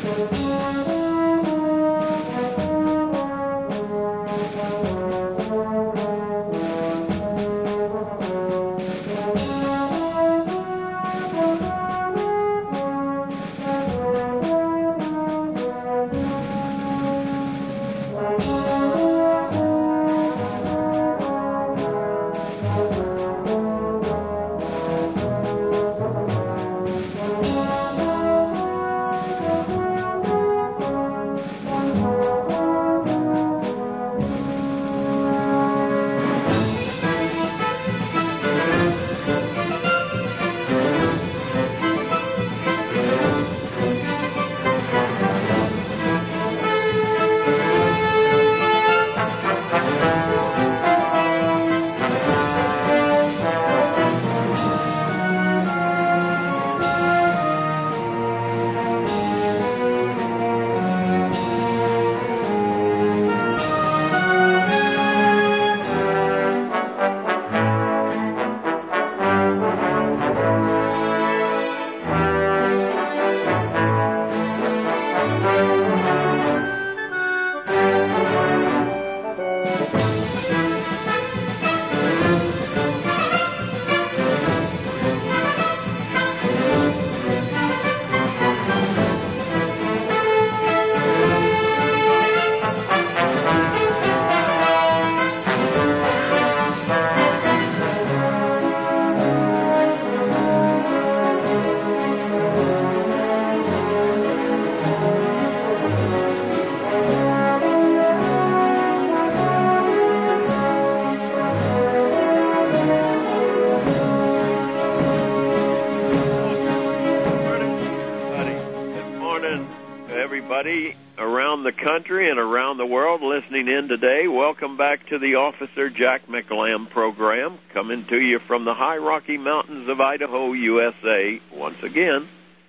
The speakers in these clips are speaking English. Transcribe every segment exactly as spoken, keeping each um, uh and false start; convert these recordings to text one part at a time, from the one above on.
Around the country and around the world listening in today. Welcome back to the Officer Jack McLam program, coming to you from the high Rocky Mountains of Idaho, U S A. Once again,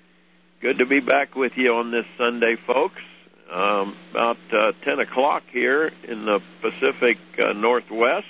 good to be back with you on this Sunday, folks. Um, about uh, ten o'clock here in the Pacific uh, Northwest,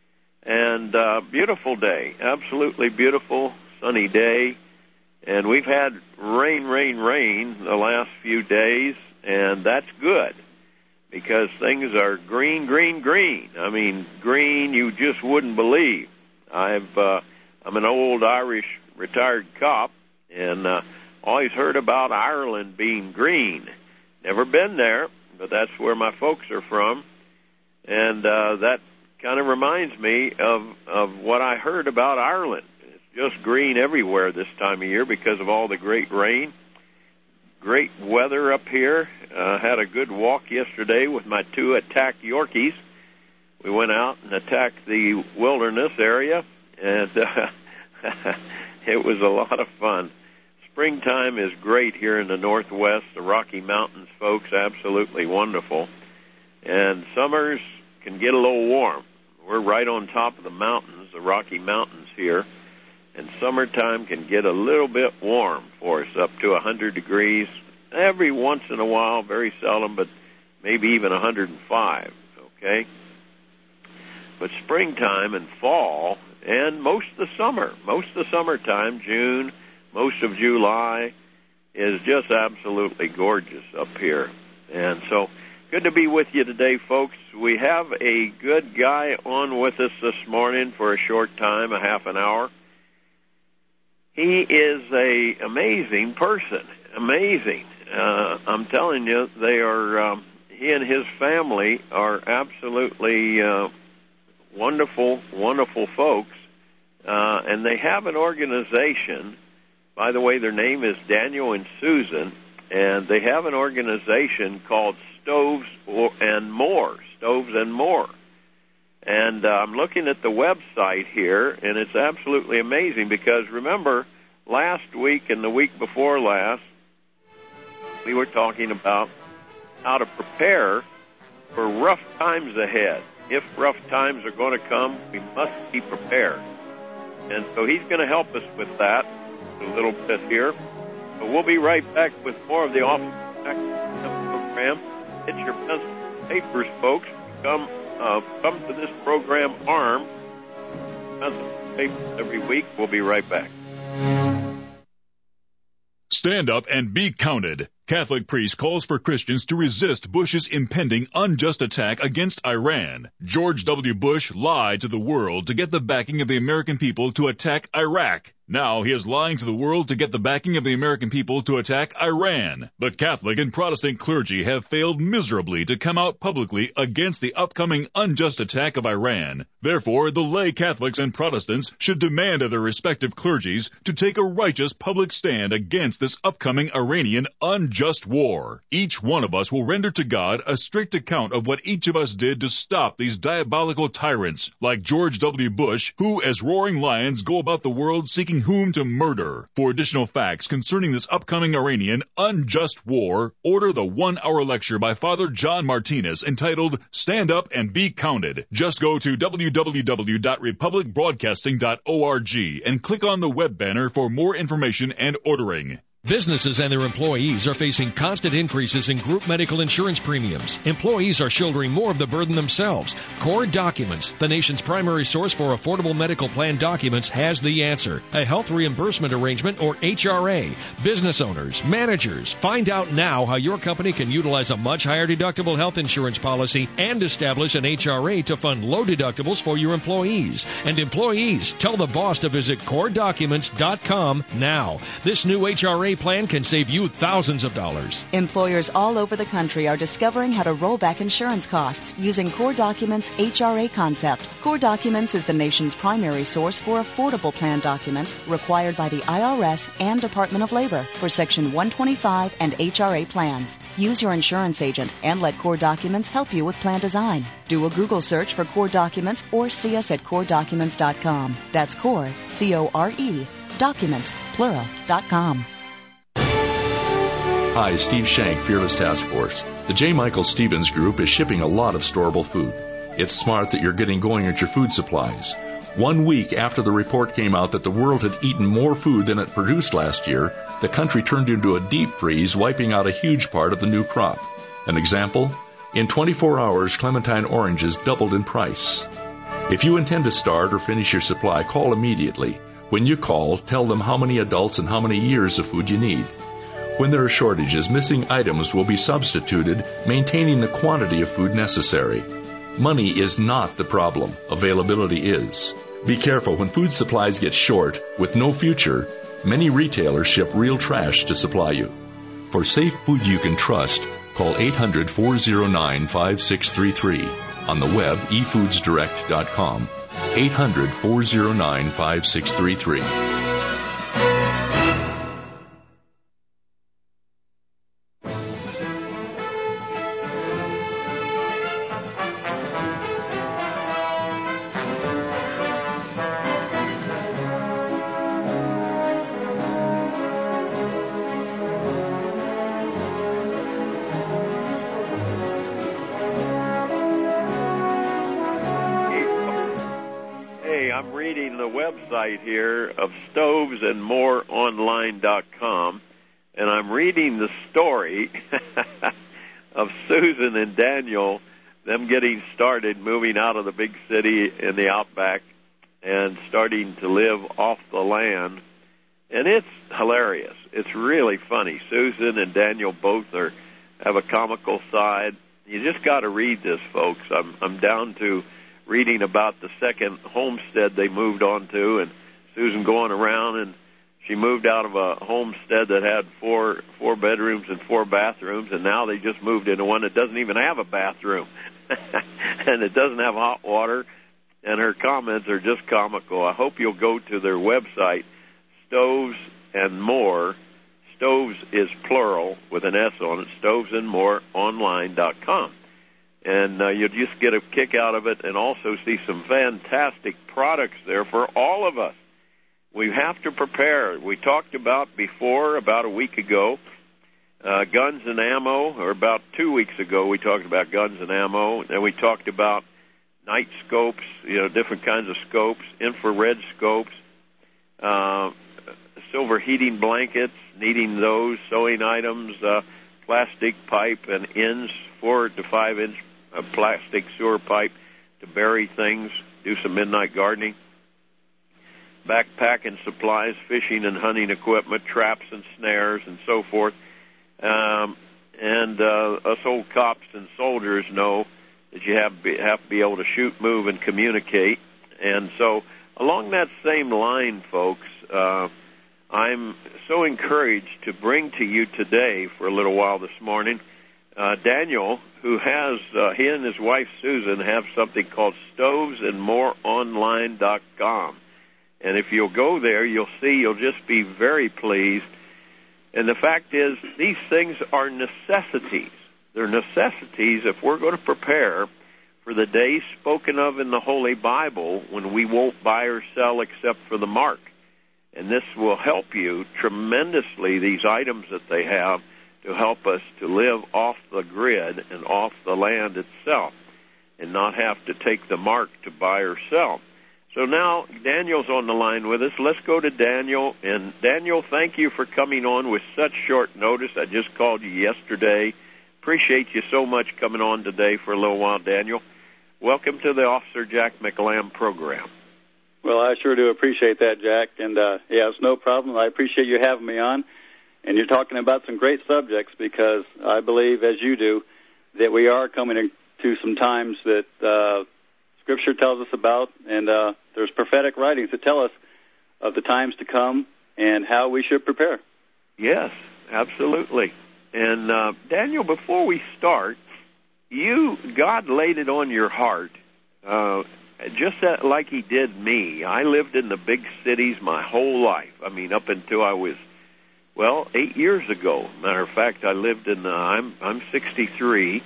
and uh, beautiful day, absolutely beautiful, sunny day. And we've had rain, rain, rain the last few days, and that's good because things are green, green, green. I mean, green you just wouldn't believe. I've uh, I'm an old Irish retired cop, and uh, always heard about Ireland being green. Never been there, but that's where my folks are from, and uh, that kind of reminds me of of what I heard about Ireland. Just green everywhere this time of year because of all the great rain. Great weather up here. Uh, had a good walk yesterday with my two attack Yorkies. We went out and attacked the wilderness area, and uh, it was a lot of fun. Springtime is great here in the Northwest, the Rocky Mountains, folks, absolutely wonderful. And summers can get a little warm. We're right on top of the mountains, the Rocky Mountains here. And summertime can get a little bit warm for us, up to one hundred degrees. Every once in a while, very seldom, but maybe even one hundred five, okay? But springtime and fall, and most of the summer, most of the summertime, June, most of July, is just absolutely gorgeous up here. And so, good to be with you today, folks. We have a good guy on with us this morning for a short time, a half an hour. He is a amazing person, amazing. Uh, I'm telling you, they are. Um, he and his family are absolutely uh, wonderful, wonderful folks, uh, and they have an organization. By the way, their name is Daniel and Susan, and they have an organization called Stoves and More. Stoves and More. And uh, I'm looking at the website here, and it's absolutely amazing because, remember, last week and the week before last, we were talking about how to prepare for rough times ahead. If rough times are going to come, we must be prepared. And so he's going to help us with that a little bit here. So we'll be right back with more of the Officer Jack program. Get your pencils and papers, folks. Come Uh, come to this program armed. Every week. We'll be right back. Stand up and be counted. Catholic priest calls for Christians to resist Bush's impending unjust attack against Iran. George W. Bush lied to the world to get the backing of the American people to attack Iraq. Now he is lying to the world to get the backing of the American people to attack Iran. The Catholic and Protestant clergy have failed miserably to come out publicly against the upcoming unjust attack of Iran. Therefore, the lay Catholics and Protestants should demand of their respective clergies to take a righteous public stand against this upcoming Iranian unjust war. Each one of us will render to God a strict account of what each of us did to stop these diabolical tyrants like George W. Bush, who as roaring lions go about the world seeking whom to murder. For additional facts concerning this upcoming Iranian unjust war, order the one-hour lecture by Father John Martinez entitled Stand Up and Be Counted. Just go to w w w dot republic broadcasting dot org and click on the web banner for more information and ordering. Businesses and their employees are facing constant increases in group medical insurance premiums. Employees are shouldering more of the burden themselves. Core Documents, the nation's primary source for affordable medical plan documents, has the answer. A health reimbursement arrangement, or H R A. Business owners, managers, find out now how your company can utilize a much higher deductible health insurance policy and establish an H R A to fund low deductibles for your employees. And employees, tell the boss to visit core documents dot com now. This new H R A plan can save you thousands of dollars. Employers all over the country are discovering how to roll back insurance costs using Core Documents' H R A concept. Core Documents is the nation's primary source for affordable plan documents required by the I R S and Department of Labor for Section one twenty-five and H R A plans. Use your insurance agent and let Core Documents help you with plan design. Do a Google search for Core Documents or see us at core documents dot com. That's Core, C O R E, Documents, plural, dot com. Hi, Steve Shank, Fearless Task Force. The J. Michael Stevens Group is shipping a lot of storable food. It's smart that you're getting going at your food supplies. One week after the report came out that the world had eaten more food than it produced last year, the country turned into a deep freeze, wiping out a huge part of the new crop. An example? In twenty-four hours, clementine oranges doubled in price. If you intend to start or finish your supply, call immediately. When you call, tell them how many adults and how many years of food you need. When there are shortages, missing items will be substituted, maintaining the quantity of food necessary. Money is not the problem. Availability is. Be careful when food supplies get short, with no future. Many retailers ship real trash to supply you. For safe food you can trust, call eight hundred, four oh nine, five six three three. On the web, e foods direct dot com. eight hundred, four oh nine, five six three three. Here of stoves and more online dot com, and I'm reading the story of Susan and Daniel, them getting started, moving out of the big city in the outback and starting to live off the land, and it's hilarious. It's really funny. Susan and Daniel both are have a comical side. You just got to read this, folks. I'm I'm down to reading about the second homestead they moved on to, and Susan going around, and she moved out of a homestead that had four four bedrooms and four bathrooms, and now they just moved into one that doesn't even have a bathroom, and it doesn't have hot water, and her comments are just comical. I hope you'll go to their website, Stoves and More. Stoves is plural with an S on it, stoves and more online dot com. And uh, you'll just get a kick out of it and also see some fantastic products there for all of us. We have to prepare. We talked about before, about a week ago, uh, guns and ammo, or about two weeks ago we talked about guns and ammo, and we talked about night scopes, you know, different kinds of scopes, infrared scopes, uh, silver heating blankets, needing those, sewing items, uh, plastic pipe and ends, four to five inch uh, plastic sewer pipe to bury things, do some midnight gardening, backpack and supplies, fishing and hunting equipment, traps and snares, and so forth. Um, and uh, us old cops and soldiers know that you have, be, have to be able to shoot, move, and communicate. And so along that same line, folks, uh, I'm so encouraged to bring to you today for a little while this morning uh, Daniel, who has, uh, he and his wife Susan have something called stoves and more online dot com. And if you'll go there, you'll see, you'll just be very pleased. And the fact is, these things are necessities. They're necessities if we're going to prepare for the days spoken of in the Holy Bible when we won't buy or sell except for the mark. And this will help you tremendously, these items that they have, to help us to live off the grid and off the land itself and not have to take the mark to buy or sell. So now Daniel's on the line with us. Let's go to Daniel. And Daniel, thank you for coming on with such short notice. I just called you yesterday. Appreciate you so much coming on today for a little while, Daniel. Welcome to the Officer Jack McLam program. Well, I sure do appreciate that, Jack. And, uh, yeah, it's no problem. I appreciate you having me on. And you're talking about some great subjects because I believe, as you do, that we are coming into some times that uh, Scripture tells us about, and uh, there's prophetic writings that tell us of the times to come and how we should prepare. Yes, absolutely. And, uh, Daniel, before we start, you, God laid it on your heart, uh, just that, like he did me. I lived in the big cities my whole life. I mean, up until I was, well, eight years ago. Matter of fact, I lived in, uh, I'm, I'm sixty-three,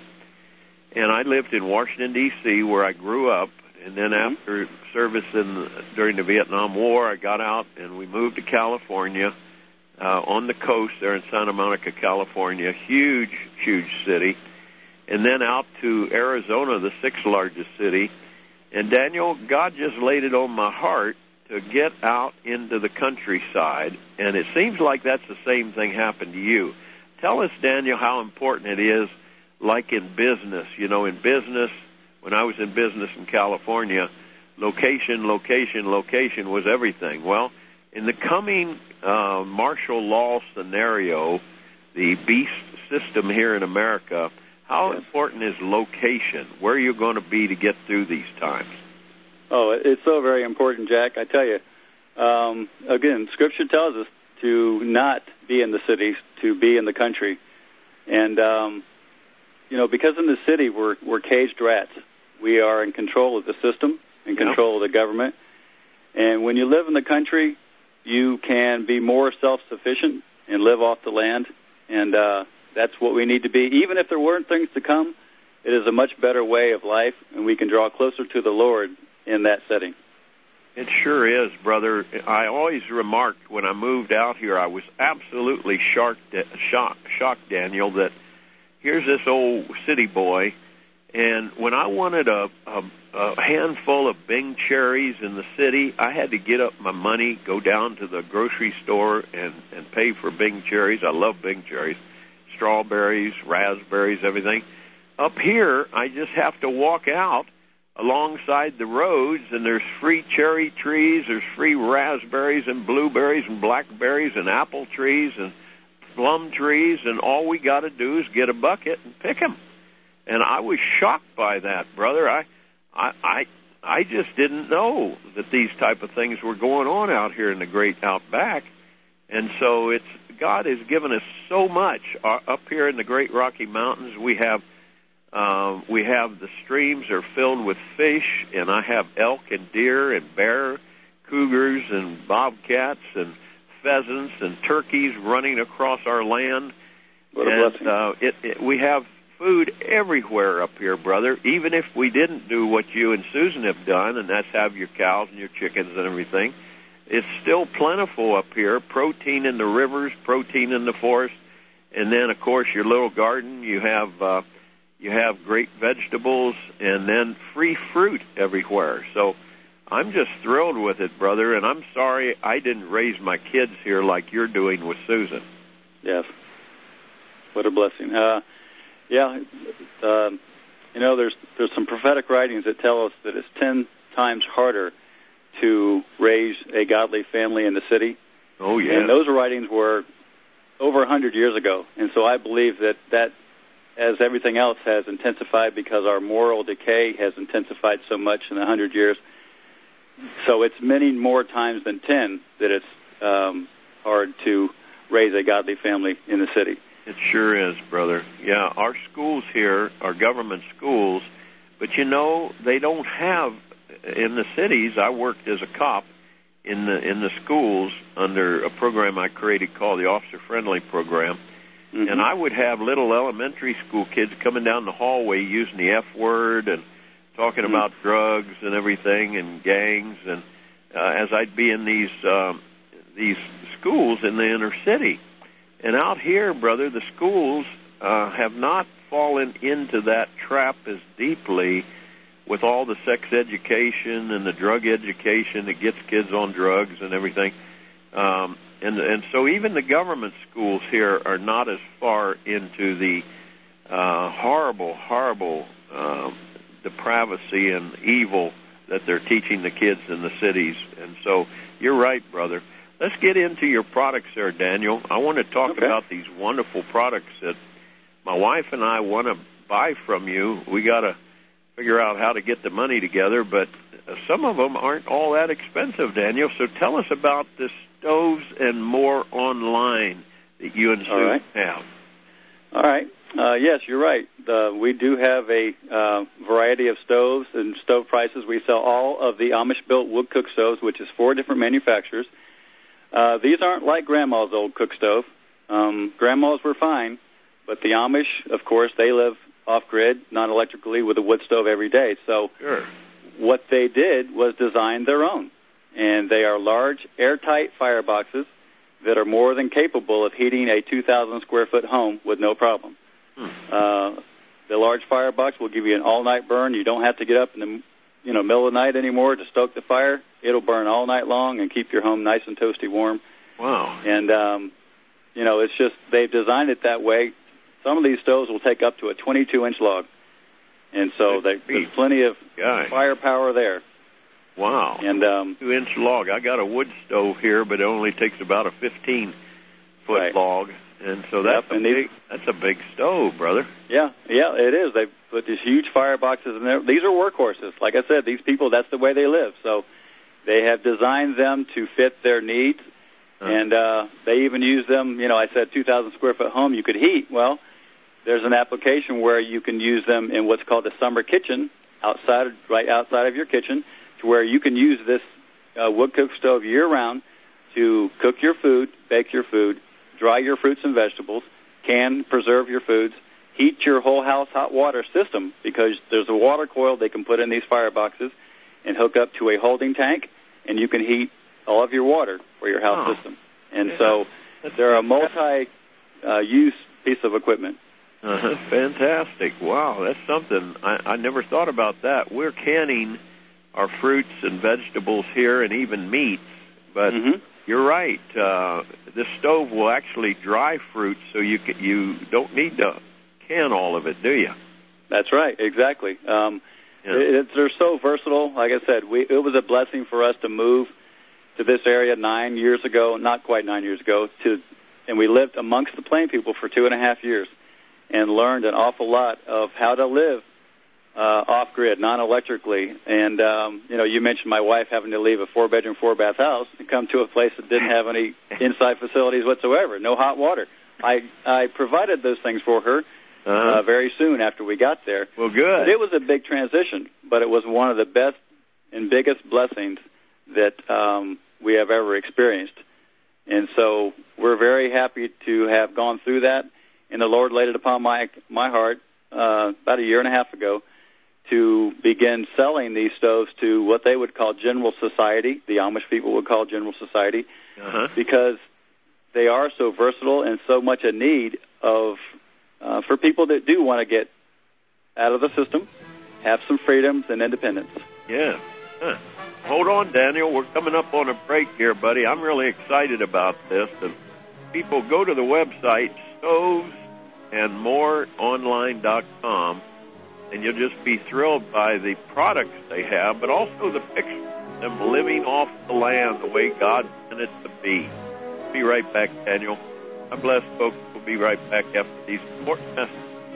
and I lived in Washington, D C, where I grew up. And then mm-hmm. after service in during the Vietnam War, I got out, and we moved to California, uh, on the coast there in Santa Monica, California, huge, huge city. And then out to Arizona, the sixth largest city. And Daniel, God just laid it on my heart to get out into the countryside, and it seems like that's the same thing happened to you. Tell us, Daniel, how important it is, like in business. You know, in business, when I was in business in California, location, location, location was everything. Well, in the coming uh, martial law scenario, the beast system here in America, how yes. important is location? Where are you going to be to get through these times? Oh, it's so very important, Jack. I tell you, um, again, Scripture tells us to not be in the cities, to be in the country. And, um, you know, because in the city we're, we're caged rats. We are in control of the system, in control yep. of the government. And when you live in the country, you can be more self-sufficient and live off the land. And uh, that's what we need to be. Even if there weren't things to come, it is a much better way of life, and we can draw closer to the Lord in that setting. It sure is, brother. I always remarked when I moved out here, I was absolutely shocked, shocked, shocked, Daniel, that here's this old city boy, and when I wanted a, a, a handful of Bing cherries in the city, I had to get up my money, go down to the grocery store, and, and pay for Bing cherries. I love Bing cherries. Strawberries, raspberries, everything. Up here, I just have to walk out alongside the roads, and there's free cherry trees, there's free raspberries and blueberries and blackberries and apple trees and plum trees, and all we got to do is get a bucket and pick them. And I was shocked by that, brother. I, I, I, I just didn't know that these type of things were going on out here in the great outback. And so it's God has given us so much uh, up here in the Great Rocky Mountains. We have Um, we have the streams are filled with fish, and I have elk and deer and bear, cougars and bobcats and pheasants and turkeys running across our land. What a and, blessing. Uh, it, it, we have food everywhere up here, brother, even if we didn't do what you and Susan have done, and that's have your cows and your chickens and everything. It's still plentiful up here, protein in the rivers, protein in the forest, and then, of course, your little garden, you have... Uh, You have great vegetables, and then free fruit everywhere. So I'm just thrilled with it, brother, and I'm sorry I didn't raise my kids here like you're doing with Susan. Yes. What a blessing. Uh, yeah, uh, you know, there's there's some prophetic writings that tell us that it's ten times harder to raise a godly family in the city. Oh, yeah. And those writings were over one hundred years ago. And so I believe that that, as everything else, has intensified because our moral decay has intensified so much in one hundred years. So it's many more times than ten that it's um, hard to raise a godly family in the city. It sure is, brother. Yeah, our schools here are government schools, but, you know, they don't have, in the cities, I worked as a cop in the in the schools under a program I created called the Officer Friendly Program, mm-hmm. and I would have little elementary school kids coming down the hallway using the F word and talking mm-hmm. about drugs and everything and gangs, and uh, as I'd be in these um, these schools in the inner city. And out here, brother, the schools uh, have not fallen into that trap as deeply with all the sex education and the drug education that gets kids on drugs and everything. Um, and, and so even the government schools here are not as far into the uh, horrible, horrible uh, depravity and evil that they're teaching the kids in the cities. And so you're right, brother. Let's get into your products there, Daniel. I want to talk okay. about these wonderful products that my wife and I want to buy from you. We got to figure out how to get the money together, but some of them aren't all that expensive, Daniel. So tell us about the stoves and more online that you and Sue all right. have. All right. Uh, yes, you're right. Uh, we do have a uh, variety of stoves and stove prices. We sell all of the Amish-built wood cook stoves, which is four different manufacturers. Uh, these aren't like Grandma's old cook stove. Um, Grandma's were fine, but the Amish, of course, they live off-grid, non-electrically, with a wood stove every day. So sure. what they did was design their own. And they are large, airtight fireboxes that are more than capable of heating a two thousand square foot home with no problem. Hmm. Uh, the large firebox will give you an all-night burn. You don't have to get up in the you know, middle of the night anymore to stoke the fire. It'll burn all night long and keep your home nice and toasty warm. Wow. And, um, you know, it's just they've designed it that way. Some of these stoves will take up to a twenty-two inch log. And so they, there's plenty of Guy. firepower there. Wow. And um, two inch log. I got a wood stove here, but it only takes about a fifteen foot right. log. And so that's, yep, a and big, these, that's a big stove, brother. Yeah, yeah, it is. They put these huge fireboxes in there. These are workhorses. Like I said, these people, that's the way they live. So they have designed them to fit their needs. Uh-huh. And uh, they even use them, you know, I said two thousand square foot home you could heat. Well, there's an application where you can use them in what's called a summer kitchen, outside, right outside of your kitchen, to where you can use this uh, wood cook stove year-round to cook your food, bake your food, dry your fruits and vegetables, can preserve your foods, heat your whole house hot water system, because there's a water coil they can put in these fireboxes and hook up to a holding tank, and you can heat all of your water for your house oh. system. And yeah. so That's they're a multi-use uh, piece of equipment. Uh-huh. Fantastic. Wow, that's something. I, I never thought about that. We're canning our fruits and vegetables here and even meats, but mm-hmm. you're right. Uh, this stove will actually dry fruit, so you can, you don't need to can all of it, do you? That's right, exactly. Um, yeah. it, it, they're so versatile. Like I said, we, it was a blessing for us to move to this area nine years ago, not quite nine years ago, to, and we lived amongst the Plain people for two and a half years and learned an awful lot of how to live uh, off-grid, non-electrically. And, um, you know, you mentioned my wife having to leave a four-bedroom, four-bath house and come to a place that didn't have any inside facilities whatsoever, no hot water. I, I provided those things for her uh-huh. uh, very soon after we got there. Well, good. But it was a big transition, but it was one of the best and biggest blessings that um, we have ever experienced. And so we're very happy to have gone through that. And the Lord laid it upon my my heart uh, about a year and a half ago to begin selling these stoves to what they would call general society, the Amish people would call general society, uh-huh. because they are so versatile and so much a need of uh, for people that do want to get out of the system, have some freedoms and independence. Yeah. Huh. Hold on, Daniel. We're coming up on a break here, buddy. I'm really excited about this. And people, go to the website, stoves and more online dot com, and you'll just be thrilled by the products they have, but also the pictures of them living off the land the way God meant it to be. Be right back, Daniel. God bless, folks. We'll be right back after these important messages.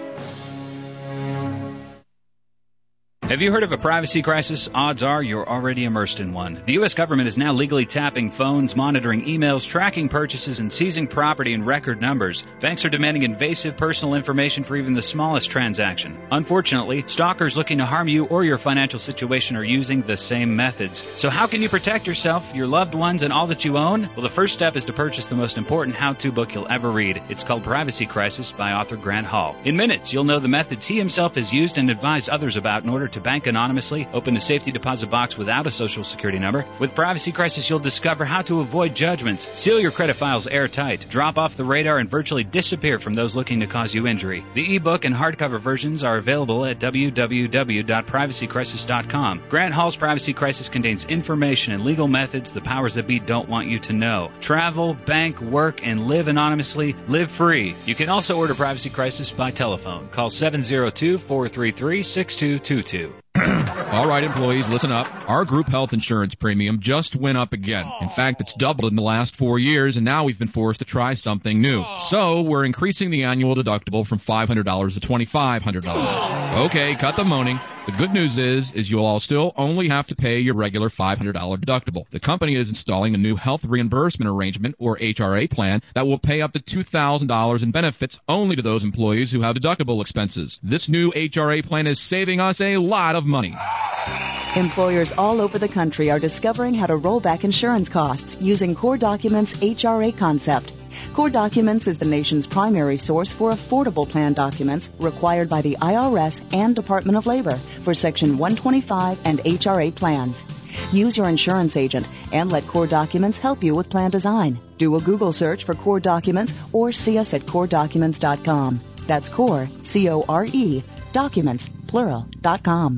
Have you heard of a privacy crisis? Odds are you're already immersed in one. The U S government is now legally tapping phones, monitoring emails, tracking purchases, and seizing property in record numbers. Banks are demanding invasive personal information for even the smallest transaction. Unfortunately, stalkers looking to harm you or your financial situation are using the same methods. So how can you protect yourself, your loved ones, and all that you own? Well, the first step is to purchase the most important how-to book you'll ever read. It's called Privacy Crisis by author Grant Hall. In minutes, you'll know the methods he himself has used and advised others about in order to bank anonymously, open a safety deposit box without a social security number. With Privacy Crisis, you'll discover how to avoid judgments, seal your credit files airtight, drop off the radar, and virtually disappear from those looking to cause you injury. The ebook and hardcover versions are available at w w w dot privacy crisis dot com. Grant Hall's Privacy Crisis contains information and legal methods the powers that be don't want you to know. Travel, bank, work, and live anonymously. Live free. You can also order Privacy Crisis by telephone. Call seven zero two, four three three, six two two two. All right, employees, listen up. Our group health insurance premium just went up again. In fact, it's doubled in the last four years, and now we've been forced to try something new. So we're increasing the annual deductible from five hundred dollars to twenty-five hundred dollars. Okay, cut the moaning. The good news is, is you'll all still only have to pay your regular five hundred dollars deductible. The company is installing a new health reimbursement arrangement, or H R A plan, that will pay up to two thousand dollars in benefits only to those employees who have deductible expenses. This new H R A plan is saving us a lot of money. Employers all over the country are discovering how to roll back insurance costs using Core Documents' H R A concept. Core Documents is the nation's primary source for affordable plan documents required by the I R S and Department of Labor for Section one twenty-five and H R A plans. Use your insurance agent and let Core Documents help you with plan design. Do a Google search for Core Documents or see us at core documents dot com. That's Core, C O R E, documents, plural, dot com.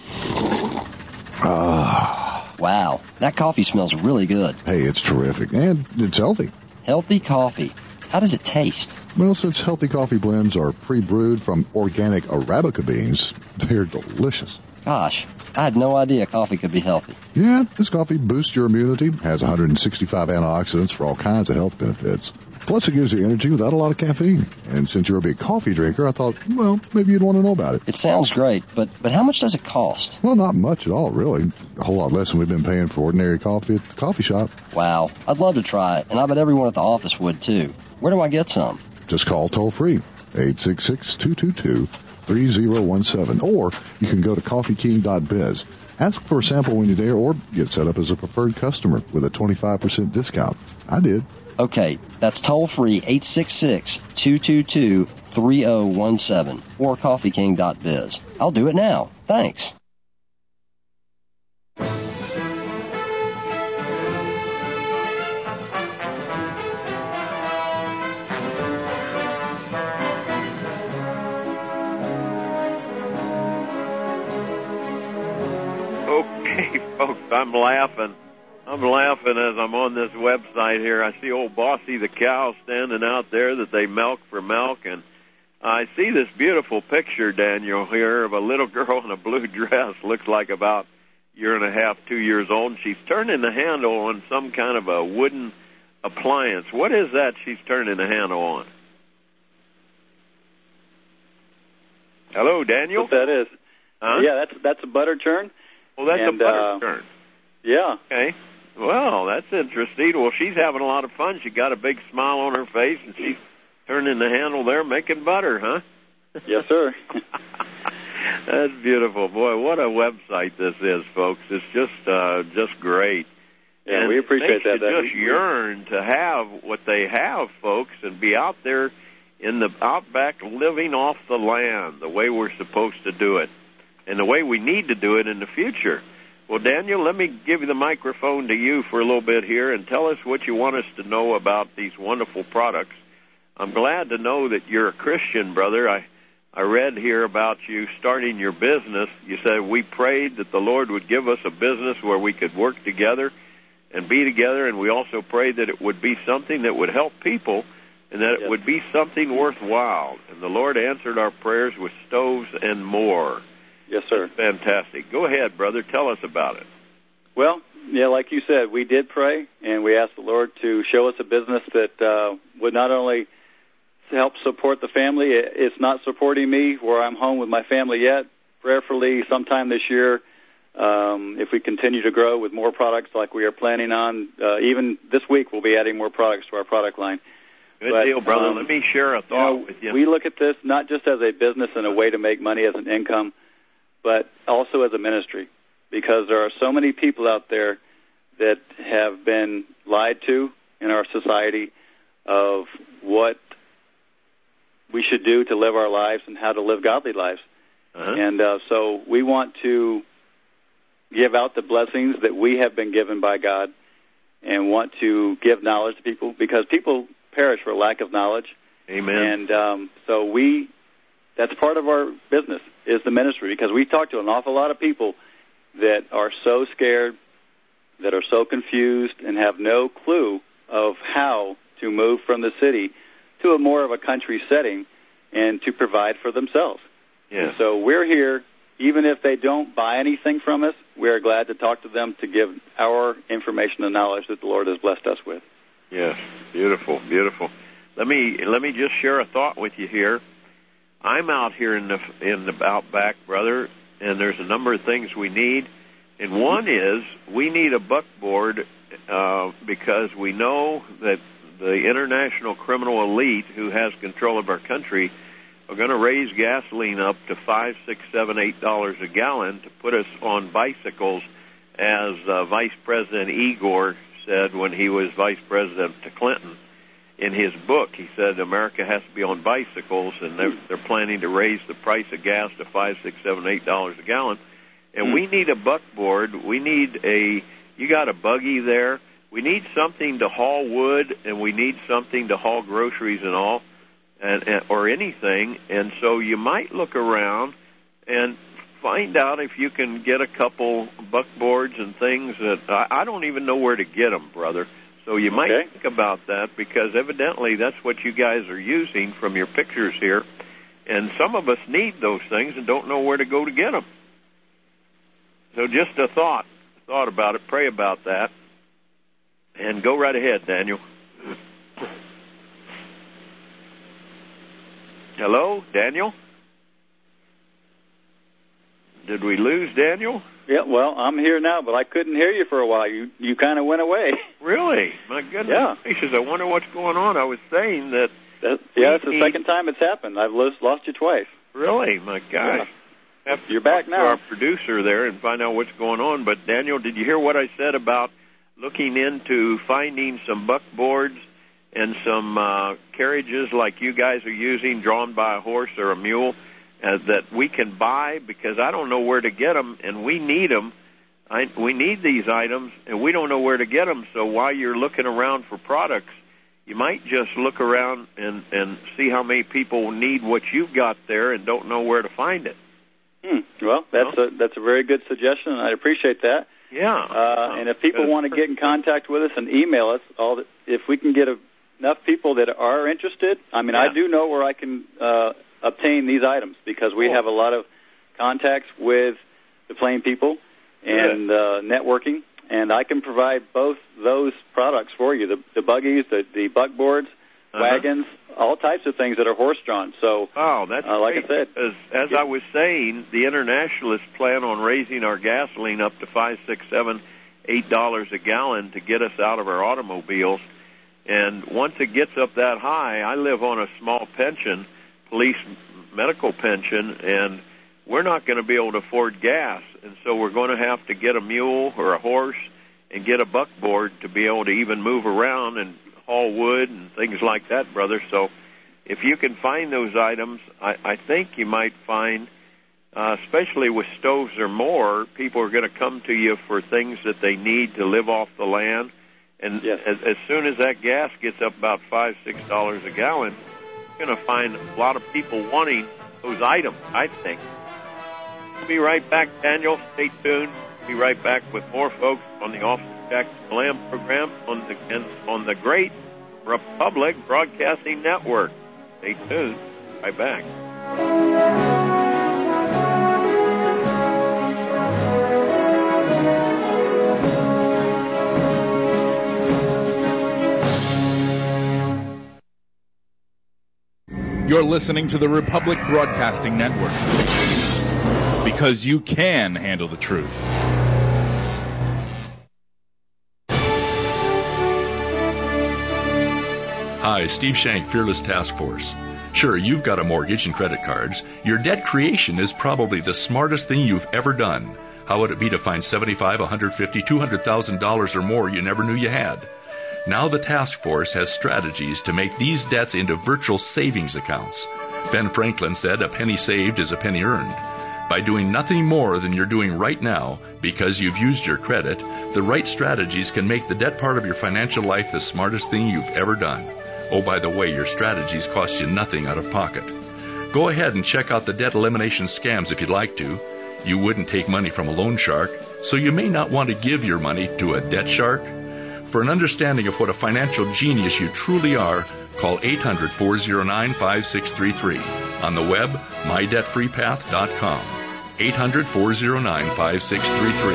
Ah. Wow, that coffee smells really good. Hey, it's terrific, and it's healthy. Healthy coffee. How does it taste? Well, since healthy coffee blends are pre-brewed from organic Arabica beans, they're delicious. Gosh, I had no idea coffee could be healthy. Yeah, this coffee boosts your immunity, has one hundred sixty-five antioxidants for all kinds of health benefits. Plus, it gives you energy without a lot of caffeine. And since you're a big coffee drinker, I thought, well, maybe you'd want to know about it. It sounds great, but, but how much does it cost? Well, not much at all, really. A whole lot less than we've been paying for ordinary coffee at the coffee shop. Wow, I'd love to try it, and I bet everyone at the office would, too. Where do I get some? Just call toll-free, eight six six, two two two, three zero one seven, or you can go to coffee king dot biz. Ask for a sample when you're there, or get set up as a preferred customer with a twenty-five percent discount. I did. Okay, that's toll-free, eight six six, two two two, three zero one seven, or coffee king dot biz. I'll do it now. Thanks. Okay, folks, I'm laughing. I'm laughing as I'm on this website here. I see old Bossy the cow standing out there that they milk for milk, and I see this beautiful picture, Daniel, here of a little girl in a blue dress. Looks like about a year and a half, two years old. And she's turning the handle on some kind of a wooden appliance. What is that she's turning the handle on? Hello, Daniel? What that is? Huh? Yeah, that's that's a butter churn. Well, that's and, a butter uh, churn. Yeah. Okay. Well, that's interesting. Well, she's having a lot of fun. She got a big smile on her face, and she's turning the handle there, making butter, huh? Yes, sir. That's beautiful. Boy, what a website this is, folks. It's just uh, just great. Yeah, and we appreciate they that. They just yearn to have what they have, folks, and be out there in the outback living off the land the way we're supposed to do it and the way we need to do it in the future. Well, Daniel, let me give you the microphone to you for a little bit here and tell us what you want us to know about these wonderful products. I'm glad to know that you're a Christian, brother. I, I read here about you starting your business. You said we prayed that the Lord would give us a business where we could work together and be together, and we also prayed that it would be something that would help people and that it Yes. would be something worthwhile. And the Lord answered our prayers with stoves and more. Yes, sir. That's fantastic. Go ahead, brother. Tell us about it. Well, yeah, like you said, we did pray, and we asked the Lord to show us a business that uh, would not only help support the family, it's not supporting me where I'm home with my family yet. Prayerfully, sometime this year, um, if we continue to grow with more products like we are planning on, uh, even this week we'll be adding more products to our product line. Good but, deal, brother. Um, Let me share a thought you know, with you. We look at this not just as a business and a way to make money as an income, but also as a ministry, because there are so many people out there that have been lied to in our society of what we should do to live our lives and how to live godly lives. Uh-huh. And uh, so we want to give out the blessings that we have been given by God and want to give knowledge to people, because people perish for lack of knowledge. Amen. And um, so we, that's part of our business, is the ministry, because we talk to an awful lot of people that are so scared, that are so confused, and have no clue of how to move from the city to a more of a country setting and to provide for themselves. Yeah. So we're here, even if they don't buy anything from us, we are glad to talk to them to give our information and knowledge that the Lord has blessed us with. Yes, beautiful, beautiful. Let me let me just share a thought with you here. I'm out here in the in the outback, brother, and there's a number of things we need. And one is we need a buckboard uh, because we know that the international criminal elite who has control of our country are going to raise gasoline up to five, six, seven, eight dollars a gallon to put us on bicycles, as uh, Vice President Igor said when he was Vice President to Clinton. In his book, he said America has to be on bicycles, and they're, they're planning to raise the price of gas to five, six, seven, eight dollars a gallon. And mm. we need a buckboard. We need a. You got a buggy there. We need something to haul wood, and we need something to haul groceries and all. And, and, or anything, and so you might look around and find out if you can get a couple buckboards and things that I, I don't even know where to get them, brother. So you might okay. think about that, because evidently that's what you guys are using from your pictures here, and some of us need those things and don't know where to go to get them. So just a thought, thought about it, pray about that, and go right ahead, Daniel. Hello, Daniel? Did we lose Daniel? Yeah, well, I'm here now, but I couldn't hear you for a while. You you kind of went away. Really? My goodness yeah. gracious, I wonder what's going on. I was saying that... that yeah, it's the need... second time it's happened. I've lost, lost you twice. Really? My gosh. Yeah. You're back now. Our producer there and find out what's going on. But, Daniel, did you hear what I said about looking into finding some buckboards and some uh, carriages like you guys are using, drawn by a horse or a mule, uh, that we can buy, because I don't know where to get them, and we need them. I, we need these items, and we don't know where to get them. So while you're looking around for products, you might just look around and, and see how many people need what you've got there and don't know where to find it. Hmm. Well, that's a, that's a very good suggestion, and I appreciate that. Yeah. Uh, and if people want to get in contact with us and email us, all the, if we can get a enough people that are interested. I mean, yeah. I do know where I can uh, obtain these items, because we cool. have a lot of contacts with the Plain people and yeah. uh, networking, and I can provide both those products for you, the, the buggies, the, the buckboards, uh-huh. wagons, all types of things that are horse-drawn. So, oh, that's uh, like great. I said. As, as yeah. I was saying, the internationalists plan on raising our gasoline up to five, six, seven, eight dollars a gallon to get us out of our automobiles. And once it gets up that high, I live on a small pension, police medical pension, and we're not going to be able to afford gas. And so we're going to have to get a mule or a horse and get a buckboard to be able to even move around and haul wood and things like that, brother. So if you can find those items, I, I think you might find, uh, especially with stoves or more, people are going to come to you for things that they need to live off the land. And yes. as, as soon as that gas gets up about five, six dollars a gallon, you're going to find a lot of people wanting those items, I think. We'll be right back, Daniel. Stay tuned. We'll be right back with more folks on the Officer Jack McClamm program on the and on the Great Republic Broadcasting Network. Stay tuned. Right back. You're listening to the Republic Broadcasting Network, because you can handle the truth. Hi, Steve Shank, Fearless Task Force. Sure, you've got a mortgage and credit cards. Your debt creation is probably the smartest thing you've ever done. How would it be to find seventy-five, one hundred fifty, two hundred thousand dollars or more you never knew you had? Now the task force has strategies to make these debts into virtual savings accounts. Ben Franklin said, "A penny saved is a penny earned." By doing nothing more than you're doing right now, because you've used your credit, the right strategies can make the debt part of your financial life the smartest thing you've ever done. Oh, by the way, your strategies cost you nothing out of pocket. Go ahead and check out the debt elimination scams if you'd like to. You wouldn't take money from a loan shark, so you may not want to give your money to a debt shark. For an understanding of what a financial genius you truly are, call eight hundred, four oh nine, five six three three. On the web, my debt free path dot com. eight hundred, four oh nine, five six three three.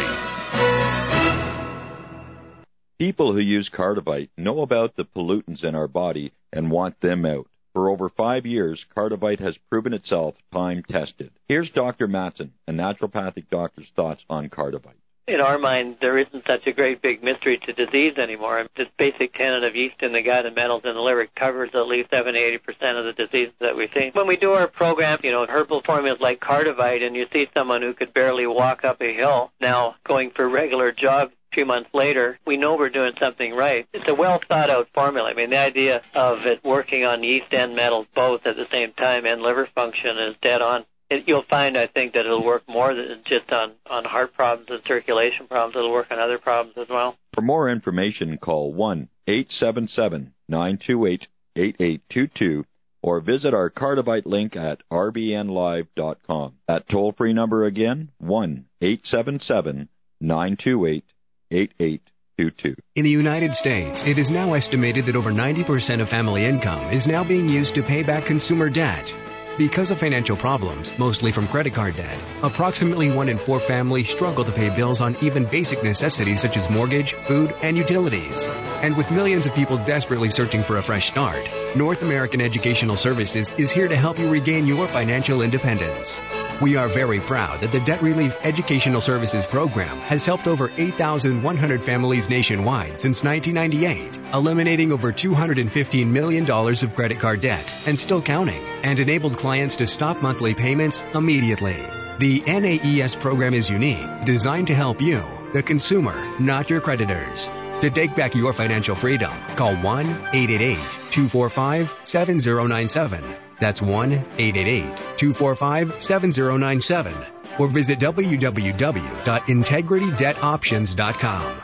People who use Cardivite know about the pollutants in our body and want them out. For over five years, Cardivite has proven itself time-tested. Here's Doctor Matson, a naturopathic doctor's thoughts on Cardivite. In our mind, there isn't such a great big mystery to disease anymore. This basic tenet of yeast in the gut and metals in the liver covers at least seventy to eighty percent of the diseases that we see. When we do our program, you know, herbal formulas like Cardivite, and you see someone who could barely walk up a hill now going for regular jogs a few months later, we know we're doing something right. It's a well-thought-out formula. I mean, the idea of it working on yeast and metals both at the same time and liver function is dead on. It, you'll find, I think, that it'll work more than just on, on heart problems and circulation problems. It'll work on other problems as well. For more information, call one eight seven seven, nine two eight, eight eight two two or visit our Cardivite link at r b n live dot com. That toll-free number again, one eight seven seven, nine two eight, eight eight two two. In the United States, it is now estimated that over ninety percent of family income is now being used to pay back consumer debt. Because of financial problems, mostly from credit card debt, approximately one in four families struggle to pay bills on even basic necessities such as mortgage, food, and utilities. And with millions of people desperately searching for a fresh start, North American Educational Services is here to help you regain your financial independence. We are very proud that the Debt Relief Educational Services Program has helped over eight thousand one hundred families nationwide since nineteen ninety-eight, eliminating over two hundred fifteen million dollars of credit card debt and still counting, and enabled clients to stop monthly payments immediately. The N A E S program is unique, designed to help you, the consumer, not your creditors. To take back your financial freedom, call one eight eight eight, two four five, seven zero nine seven. That's one eight eight eight, two four five, seven zero nine seven. Or visit w w w dot integrity debt options dot com.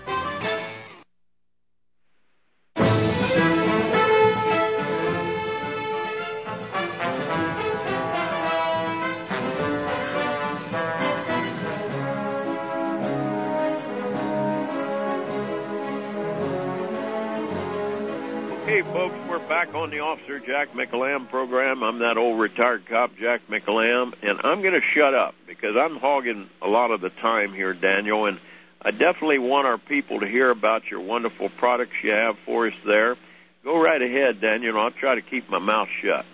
On the Officer Jack McEllam program. I'm that old retired cop, Jack McEllam, and I'm going to shut up because I'm hogging a lot of the time here, Daniel, and I definitely want our people to hear about your wonderful products you have for us there. Go right ahead, Daniel, and I'll try to keep my mouth shut.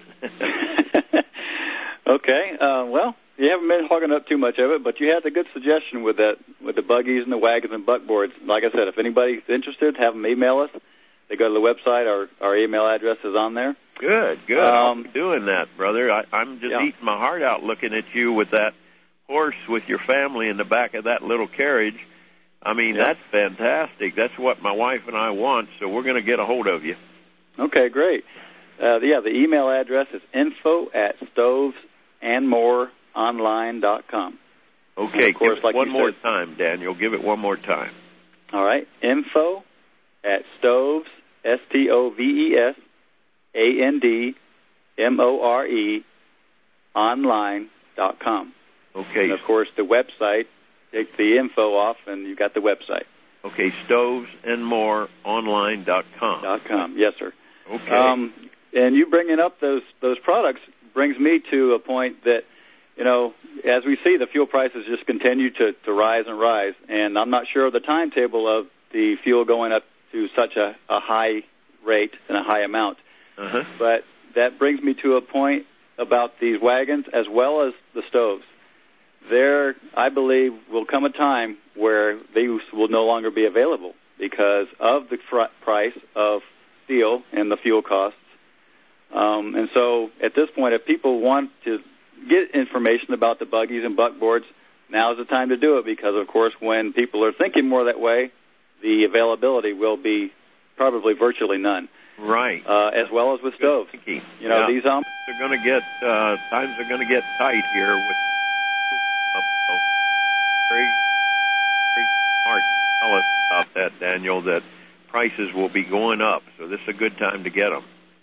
Okay, uh, well, you haven't been hogging up too much of it, but you had a good suggestion with that, with the buggies and the wagons and buckboards. Like I said, if anybody's interested, have them email us. They go to the website. Our, our email address is on there. Good, good. Um, I'm doing that, brother. I, I'm just yeah. eating my heart out looking at you with that horse with your family in the back of that little carriage. I mean, yeah. That's fantastic. That's what my wife and I want, so we're going to get a hold of you. Okay, great. Uh, yeah, the email address is info at stoves and more online dot com. Okay, course, give it like one more said, time, Daniel. Give it one more time. All right, info at stoves, S T O V E S, A N D M O R E, online dot com. Okay. And, of course, the website, take the info off, and you got the website. Okay, stoves and more online dot com. Dot com, yes, sir. Okay. Um, and you bringing up those those products brings me to a point that, you know, as we see, the fuel prices just continue to, to rise and rise, and I'm not sure of the timetable of the fuel going up to such a, a high rate and a high amount. Uh-huh. But that brings me to a point about these wagons as well as the stoves. There, I believe, will come a time where these will no longer be available because of the fr- price of steel and the fuel costs. Um, and so at this point, if people want to get information about the buggies and buckboards, now is the time to do it because, of course, when people are thinking more that way, the availability will be probably virtually none. Right. Uh, as well as with stoves. You know, yeah. these um, are going to get uh, times are going to get tight here. With uh, so very, very smart. Tell us about that, Daniel. That prices will be going up, so this is a good time to get them.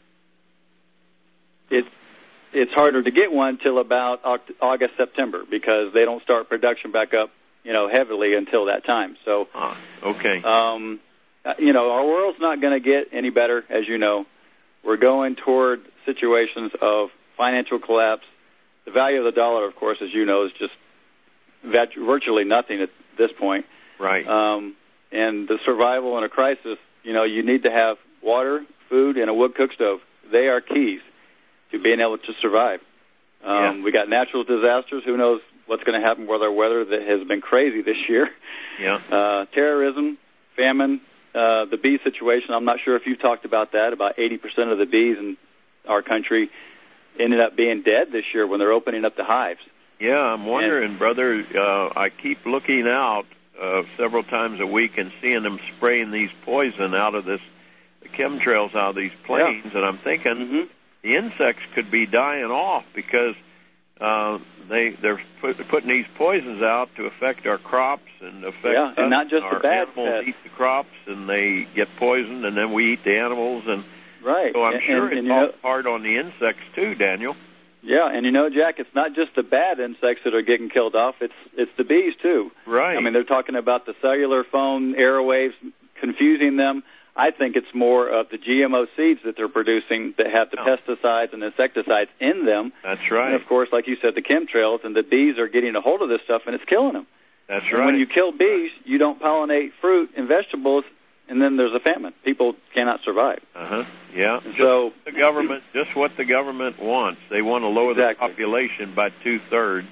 It's it's harder to get one till about August, September because they don't start production back up, you know, heavily until that time. So, ah, okay. Um, you know, our world's not going to get any better, as you know. We're going toward situations of financial collapse. The value of the dollar, of course, as you know, is just virtually nothing at this point. Right. Um, and the survival in a crisis, you know, you need to have water, food, and a wood cook stove. They are keys to being able to survive. Um, yeah. We got natural disasters. Who knows what's going to happen with our weather that has been crazy this year. Yeah. Uh, terrorism, famine, uh, the bee situation. I'm not sure if you've talked about that. About eighty percent of the bees in our country ended up being dead this year when they're opening up the hives. Yeah, I'm wondering, and, brother, uh, I keep looking out uh, several times a week and seeing them spraying these poison out of this, the chemtrails out of these planes, yeah. and I'm thinking mm-hmm. the insects could be dying off because uh, they, they're put, putting these poisons out to affect our crops and affect yeah, us. And not just our the bad animals pets. eat the crops, and they get poisoned, and then we eat the animals. And right. so I'm and, sure and, it's and, all know, hard on the insects, too, Daniel. Yeah, and you know, Jack, it's not just the bad insects that are getting killed off. It's it's the bees, too. Right. I mean, they're talking about the cellular phone airwaves, confusing them. I think it's more of the G M O seeds that they're producing that have the oh. pesticides and insecticides in them. That's right. And, of course, like you said, the chemtrails, and the bees are getting a hold of this stuff, and it's killing them. That's and right. when you kill bees, you don't pollinate fruit and vegetables, and then there's a famine. People cannot survive. Uh-huh. Yeah. And so the government, just what the government wants. They want to lower exactly. the population by two-thirds.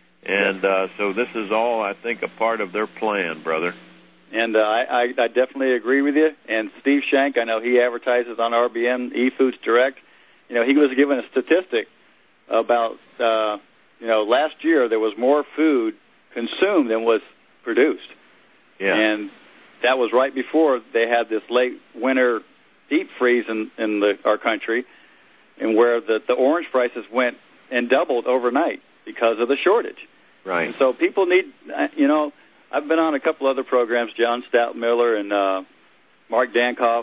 And uh, so this is all, I think, a part of their plan, brother. And uh, I, I definitely agree with you. And Steve Shank, I know he advertises on R B N, eFoods Direct. You know, he was given a statistic about, uh, you know, last year there was more food consumed than was produced. Yeah. And that was right before they had this late winter deep freeze in, in the, our country, and where the, the orange prices went and doubled overnight because of the shortage. Right. And so people need, you know, I've been on a couple other programs, John Stoutmiller and uh, Mark Dankoff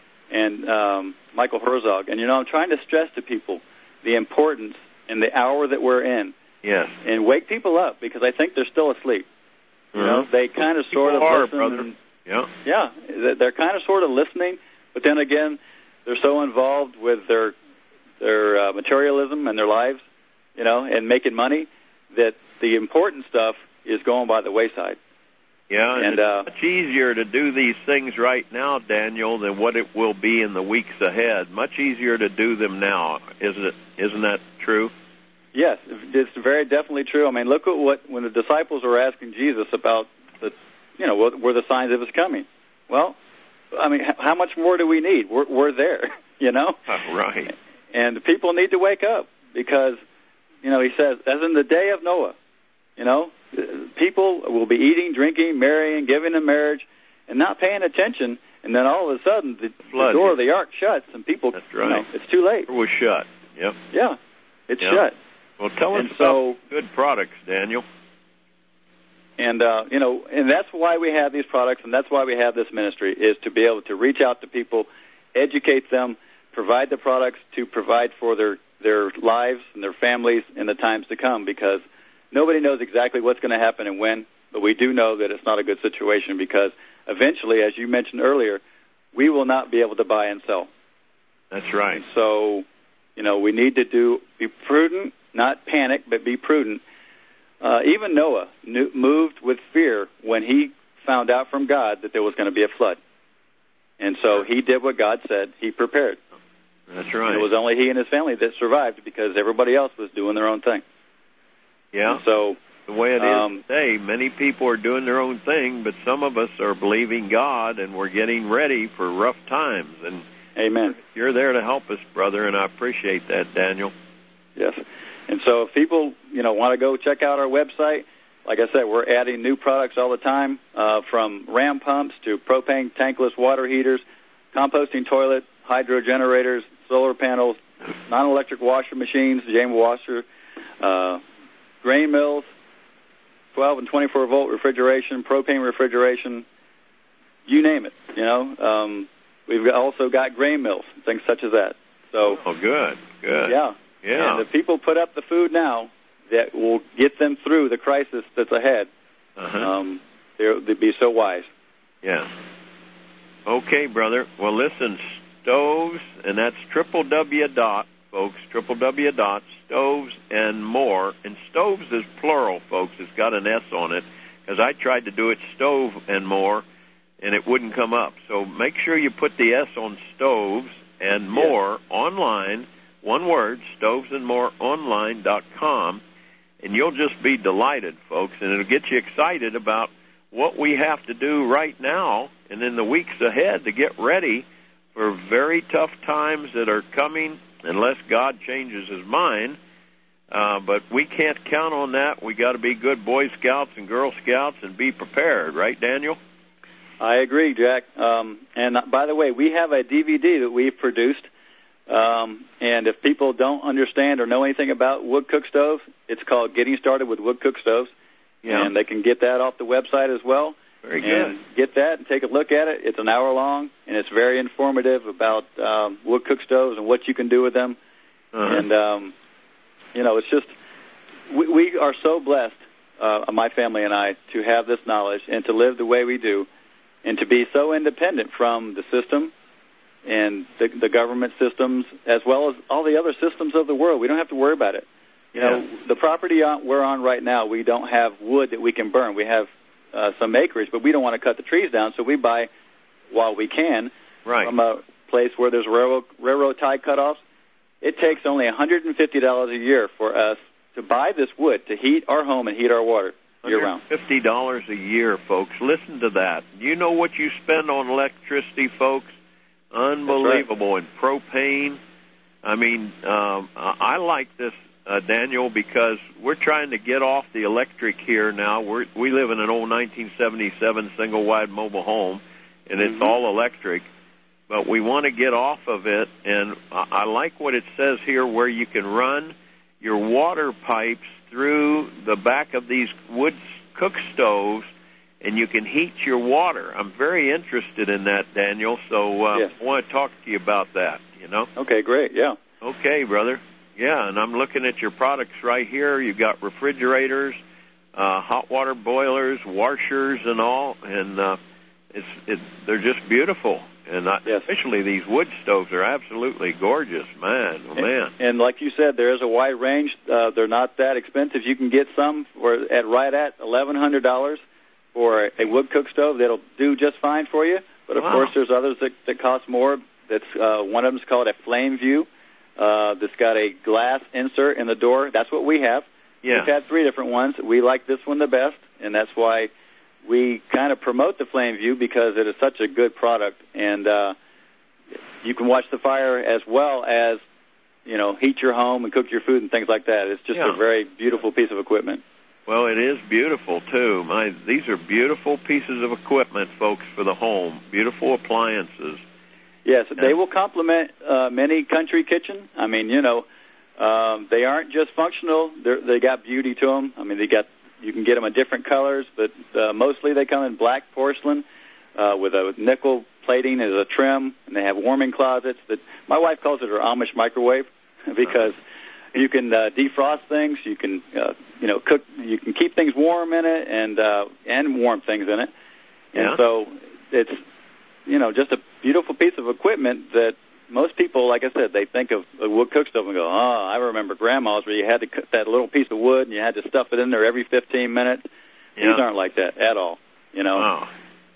and um, Michael Herzog, and, you know, I'm trying to stress to people the importance in the hour that we're in. Yes. And wake people up because I think they're still asleep. You mm-hmm. know, they kind of sort of are, listen. brother. And, yeah. Yeah, they're kind of sort of listening, but then again, they're so involved with their their uh, materialism and their lives, you know, and making money that the important stuff is going by the wayside. Yeah, and, and it's uh, much easier to do these things right now, Daniel, than what it will be in the weeks ahead. Much easier to do them now, isn't it? Isn't that true? Yes, it's very definitely true. I mean, look at what when the disciples were asking Jesus about the, you know, what were the signs of his coming? Well, I mean, how much more do we need? We're, we're there, you know. Uh, right. And people need to wake up because, you know, he says, as in the day of Noah, you know, people will be eating, drinking, marrying, giving in marriage, and not paying attention. And then all of a sudden, the, the door of the ark shuts, and people, That's right. you know, it's too late. It was shut. Yep. Yeah, it's yep. shut. Well, tell us and about so, good products, Daniel. And, uh, you know, and that's why we have these products, and that's why we have this ministry, is to be able to reach out to people, educate them, provide the products to provide for their, their lives and their families in the times to come, because nobody knows exactly what's going to happen and when, but we do know that it's not a good situation because eventually, as you mentioned earlier, we will not be able to buy and sell. That's right. And so, you know, we need to do be prudent, not panic, but be prudent. Uh, even Noah knew, moved with fear when he found out from God that there was going to be a flood. And so he did what God said. He prepared. That's right. And it was only he and his family that survived because everybody else was doing their own thing. Yeah. And so the way it is um, today, many people are doing their own thing, but some of us are believing God, and we're getting ready for rough times. And amen. You're there to help us, brother, and I appreciate that, Daniel. Yes. And so if people, you know, want to go check out our website, like I said, we're adding new products all the time, uh, from ram pumps to propane tankless water heaters, composting toilet, hydro generators, solar panels, non-electric washer machines, James washer, uh, grain mills, twelve and twenty-four volt refrigeration, propane refrigeration, you name it. You know, um, we've also got grain mills, things such as that. So, oh, good, good. Yeah, yeah. And if people put up the food now that will get them through the crisis that's ahead, uh-huh. um, they'd be so wise. Yeah. Okay, brother. Well, listen, stoves, and that's triple W dot, folks, triple W dot, stoves and more. And stoves is plural, folks. It's got an S on it, because I tried to do it stove and more, and it wouldn't come up. So make sure you put the S on stoves and more yeah. online, one word, stoves and more online dot com, and you'll just be delighted, folks, and it'll get you excited about what we have to do right now and in the weeks ahead to get ready for very tough times that are coming unless God changes his mind. Uh, but we can't count on that. We got to be good Boy Scouts and Girl Scouts and be prepared, right, Daniel? I agree, Jack. Um, and by the way, we have a D V D that we've produced. Um, and if people don't understand or know anything about wood cook stoves, it's called Getting Started with Wood Cook Stoves. Yeah. And they can get that off the website as well. Very good. And get that and take a look at it. It's an hour long, and it's very informative about um, wood cook stoves and what you can do with them. Uh-huh. And, um, you know, it's just, we, we are so blessed, uh, my family and I, to have this knowledge and to live the way we do and to be so independent from the system and the, the government systems as well as all the other systems of the world. We don't have to worry about it. You know, yeah. the property we're on right now, we don't have wood that we can burn. We have uh, some acreage, but we don't want to cut the trees down, so we buy, while we can, right. from a place where there's railroad, railroad tie cutoffs. It takes only one hundred fifty dollars a year for us to buy this wood to heat our home and heat our water year-round. one hundred fifty dollars a year, folks. Listen to that. You know what you spend on electricity, folks? Unbelievable. Right. And propane. I mean, um, I like this, Uh, Daniel, because we're trying to get off the electric here now. We're, we live in an old nineteen seventy-seven single-wide mobile home, and it's mm-hmm. all electric. But we want to get off of it, and I, I like what it says here where you can run your water pipes through the back of these wood cook stoves, and you can heat your water. I'm very interested in that, Daniel, so uh, yes. I want to talk to you about that, you know? Okay, great, yeah. Okay, brother. Yeah, and I'm looking at your products right here. You've got refrigerators, uh, hot water boilers, washers, and all, and uh, it's it, they're just beautiful. And I, yes. especially these wood stoves are absolutely gorgeous, man. Oh, and, man. And like you said, there is a wide range. Uh, they're not that expensive. You can get some for at right at eleven hundred dollars for a wood cook stove that'll do just fine for you. But of wow. course, there's others that, that cost more. That's uh, one of them is called a Flame View. Uh, that's got a glass insert in the door. That's what we have. Yeah. We've had three different ones. We like this one the best, and that's why we kind of promote the Flame View because it is such a good product. And uh, you can watch the fire as well as, you know, heat your home and cook your food and things like that. It's just yeah. a very beautiful piece of equipment. Well, it is beautiful, too. My, these are beautiful pieces of equipment, folks, for the home. Beautiful appliances. Yes, they will complement uh, many country kitchen. I mean, you know, um, they aren't just functional. They're, they got beauty to them. I mean, they got you can get them in different colors, but uh, mostly they come in black porcelain uh, with a nickel plating as a trim, and they have warming closets. That my wife calls it her Amish microwave because you can uh, defrost things, you can uh, you know cook, you can keep things warm in it, and uh, and warm things in it, and yeah. so it's. You know, just a beautiful piece of equipment that most people, like I said, they think of a wood cook stove and go, oh, I remember Grandma's where you had to cut that little piece of wood and you had to stuff it in there every fifteen minutes. Yeah. These aren't like that at all, you know. Wow.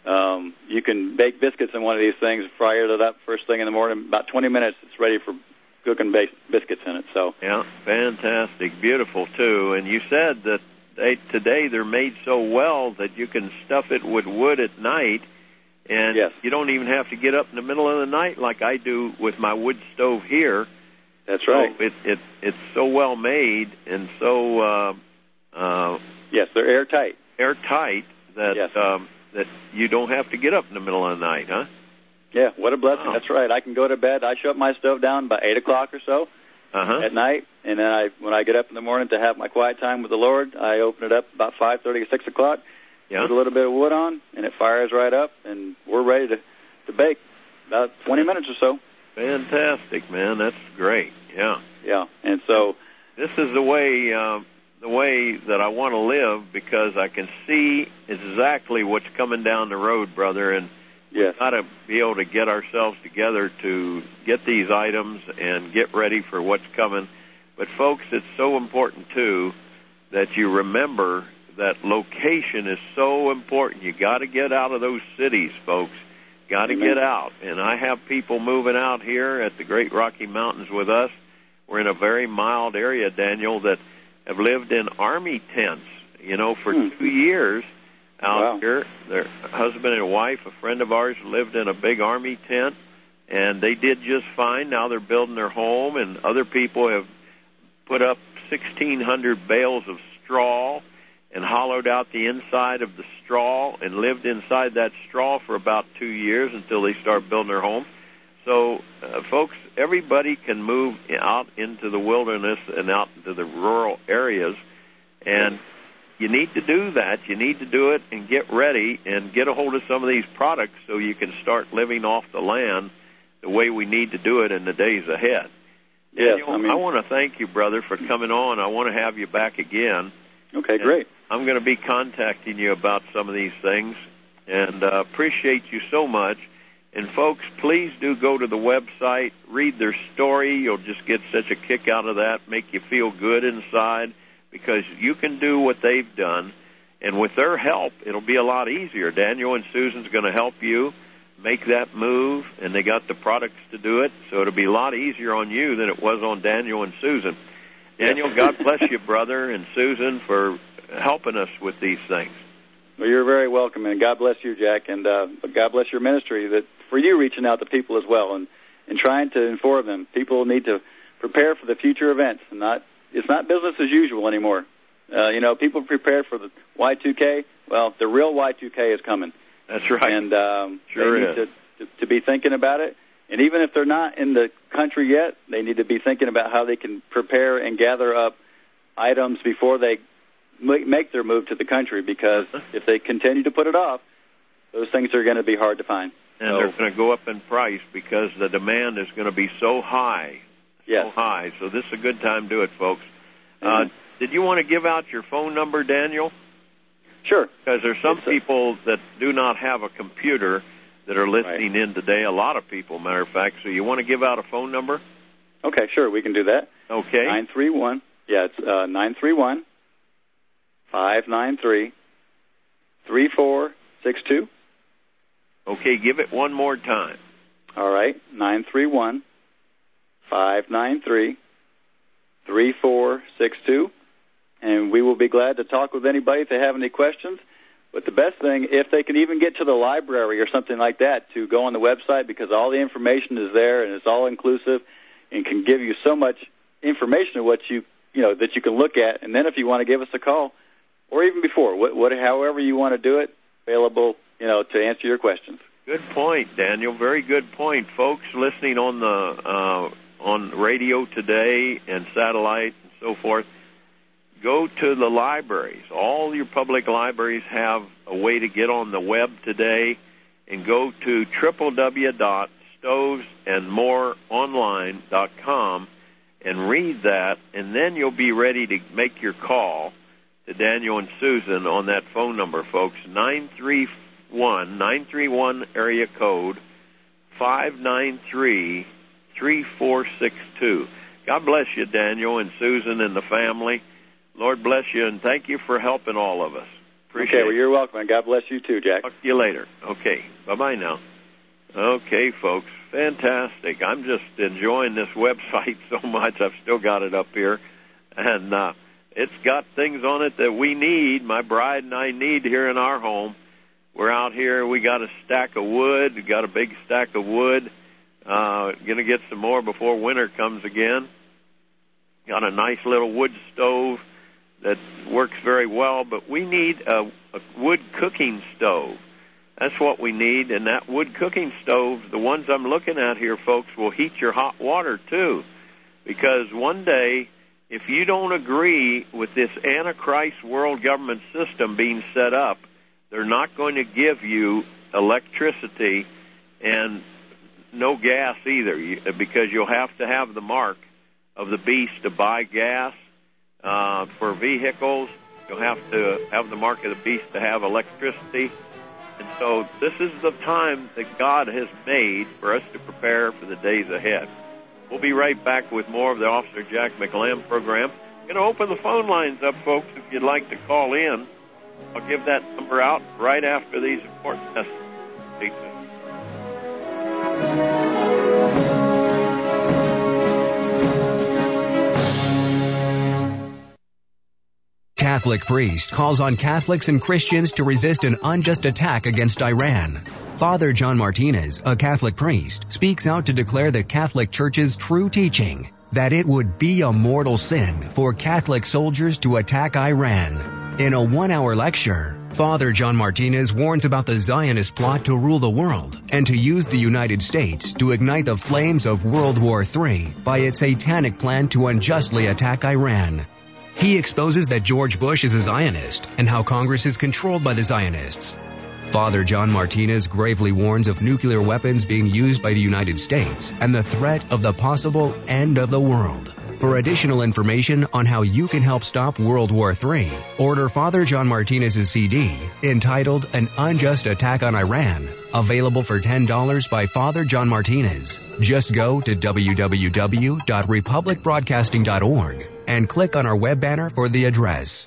Um, you can bake biscuits in one of these things, fire it up first thing in the morning. About twenty minutes, it's ready for cooking bas- biscuits in it. So yeah, fantastic, beautiful too. And you said that they, today they're made so well that you can stuff it with wood at night, and yes. you don't even have to get up in the middle of the night like I do with my wood stove here. That's right. So it, it it's so well made and so uh, uh, yes, they're airtight. Airtight that yes. um, that you don't have to get up in the middle of the night, huh? Yeah, what a blessing. Wow. That's right. I can go to bed. I shut my stove down by eight o'clock or so uh-huh. at night, and then I, when I get up in the morning to have my quiet time with the Lord, I open it up about five thirty or six o'clock, yeah. put a little bit of wood on, and it fires right up, and we're ready to, to bake about twenty minutes or so. Fantastic, man. That's great. Yeah. Yeah, and so this is the way uh, the way that I want to live, because I can see exactly what's coming down the road, brother, and yes. we've got to be able to get ourselves together to get these items and get ready for what's coming. But, folks, it's so important, too, that you remember that location is so important. You got to get out of those cities, folks. Got to get out. And I have people moving out here at the Great Rocky Mountains with us. We're in a very mild area, Daniel, that have lived in army tents, you know, for hmm. two years out wow. here. Their husband and wife, a friend of ours, lived in a big army tent, and they did just fine. Now they're building their home, and other people have put up sixteen hundred bales of straw and hollowed out the inside of the straw and lived inside that straw for about two years until they start building their home. So, uh, folks, everybody can move out into the wilderness and out into the rural areas, and you need to do that. You need to do it and get ready and get a hold of some of these products so you can start living off the land the way we need to do it in the days ahead. Yes, Daniel, I, mean, I want to thank you, brother, for coming on. I want to have you back again. Okay, and great. I'm going to be contacting you about some of these things, and uh, appreciate you so much. And, folks, please do go to the website, read their story. You'll just get such a kick out of that, make you feel good inside, because you can do what they've done. And with their help, it'll be a lot easier. Daniel and Susan's going to help you make that move, and they got the products to do it, so it'll be a lot easier on you than it was on Daniel and Susan. Daniel, God bless you, brother, and Susan, for helping us with these things. Well, you're very welcome, and God bless you, Jack, and uh, God bless your ministry that for you reaching out to people as well and, and trying to inform them. People need to prepare for the future events, and not it's not business as usual anymore. Uh, you know, people prepare for the Y two K. Well, the real Y two K is coming. That's right. And um, sure they need is. To, to, to be thinking about it. And even if they're not in the country yet, they need to be thinking about how they can prepare and gather up items before they make their move to the country, because if they continue to put it off, those things are going to be hard to find. And so, they're going to go up in price because the demand is going to be so high. Yes. So high. So this is a good time to do it, folks. Mm-hmm. Uh, did you want to give out your phone number, Daniel? Sure. Because there's some It's a- people that do not have a computer that are listening Right. in today, a lot of people, matter of fact. So you want to give out a phone number? Okay, sure, we can do that. Okay. nine three one Yeah, it's uh, nine three one, five nine three, three four six two. Okay, give it one more time. All right, nine three one, five nine three, three four six two. And we will be glad to talk with anybody if they have any questions. But the best thing, if they can even get to the library or something like that, to go on the website, because all the information is there and it's all inclusive and can give you so much information of what you, you know, that you can look at. And then if you want to give us a call, or even before, what, what, however you want to do it, available, you know, to answer your questions. Good point, Daniel. Very good point. Folks listening on the uh, on radio today and satellite and so forth, go to the libraries. All your public libraries have a way to get on the web today, and go to w w w dot stoves and more online dot com and read that, and then you'll be ready to make your call to Daniel and Susan on that phone number, folks, nine three one, nine three one area code five nine three, three four six two. God bless you, Daniel and Susan and the family. Lord bless you, and thank you for helping all of us. Appreciate okay, well, you're welcome, and God bless you too, Jack. Talk to you later. Okay, bye-bye now. Okay, folks, fantastic. I'm just enjoying this website so much. I've still got it up here, and uh, it's got things on it that we need, my bride and I need here in our home. We're out here. We got a stack of wood. We got a big stack of wood. Uh, going to get some more before winter comes again. Got a nice little wood stove that works very well, but we need a, a wood cooking stove. That's what we need, and that wood cooking stove, the ones I'm looking at here, folks, will heat your hot water too, because one day, if you don't agree with this Antichrist world government system being set up, they're not going to give you electricity and no gas either, because you'll have to have the mark of the beast to buy gas uh, for vehicles. You'll have to have the mark of the beast to have electricity. And so this is the time that God has made for us to prepare for the days ahead. We'll be right back with more of the Officer Jack McLam program. I'm going to open the phone lines up, folks, if you'd like to call in. I'll give that number out right after these important messages. Stay tuned. Catholic priest calls on Catholics and Christians to resist an unjust attack against Iran. Father John Martinez, a Catholic priest, speaks out to declare the Catholic Church's true teaching that it would be a mortal sin for Catholic soldiers to attack Iran. In a one-hour lecture, Father John Martinez warns about the Zionist plot to rule the world and to use the United States to ignite the flames of World War Three by its satanic plan to unjustly attack Iran. He exposes that George Bush is a Zionist and how Congress is controlled by the Zionists. Father John Martinez gravely warns of nuclear weapons being used by the United States and the threat of the possible end of the world. For additional information on how you can help stop World War Three, order Father John Martinez's C D entitled An Unjust Attack on Iran, available for ten dollars by Father John Martinez. Just go to w w w dot republic broadcasting dot org and click on our web banner for the address.